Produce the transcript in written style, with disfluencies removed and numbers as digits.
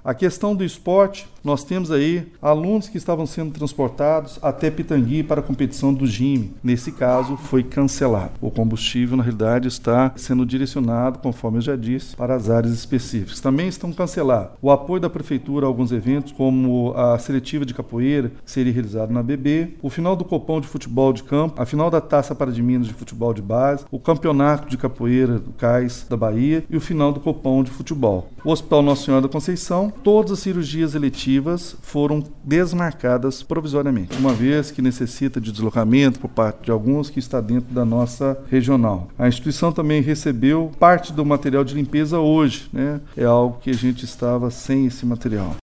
A questão do esporte, nós temos aí alunos que estavam sendo transportados até Pitangui para a competição do GIME. Nesse caso, foi cancelado. O combustível, na realidade, está sendo direcionado, conforme eu já disse, para as áreas específicas. Também estão cancelados o apoio da Prefeitura a alguns eventos, como a seletiva de capoeira, que seria realizada na BB, o final do Copom de futebol de campo, a final da Taça Para de Minas de futebol de base, o campeonato de capoeira do CAIS da Bahia e o final do Copom de futebol. O Hospital Nossa Senhora da Conceição, todas as cirurgias eletivas foram desmarcadas provisoriamente, uma vez que necessita de deslocamento por parte de alguns que está dentro da nossa regional. A instituição também recebeu parte do material de limpeza hoje, né? É algo que a gente estava sem esse material.